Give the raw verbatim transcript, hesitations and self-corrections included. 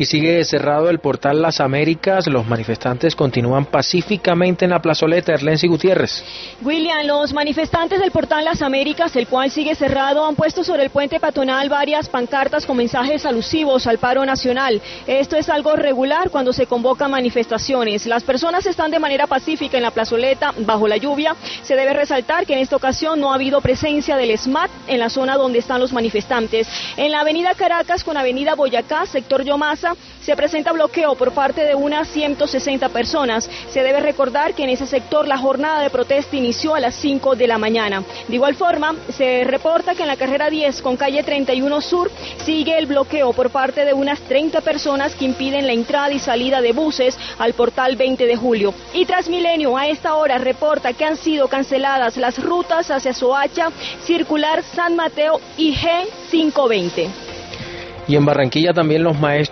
Y sigue cerrado el portal Las Américas. Los manifestantes continúan pacíficamente en la plazoleta. Erlensi Gutiérrez. William, los manifestantes del portal Las Américas, el cual sigue cerrado, han puesto sobre el puente peatonal varias pancartas con mensajes alusivos al paro nacional. Esto es algo regular cuando se convocan manifestaciones. Las personas están de manera pacífica en la plazoleta bajo la lluvia. Se debe resaltar que en esta ocasión no ha habido presencia del SMAT en la zona donde están los manifestantes. En la avenida Caracas con avenida Boyacá, sector Yomasa, se presenta bloqueo por parte de unas ciento sesenta personas. Se debe recordar que en ese sector la jornada de protesta inició a las cinco de la mañana. De igual forma, se reporta que en la carrera diez con calle treinta y uno Sur sigue el bloqueo por parte de unas treinta personas que impiden la entrada y salida de buses al portal veinte de julio. Y Transmilenio a esta hora reporta que han sido canceladas las rutas hacia Soacha, Circular, San Mateo y G quinientos veinte. Y en Barranquilla también los maestros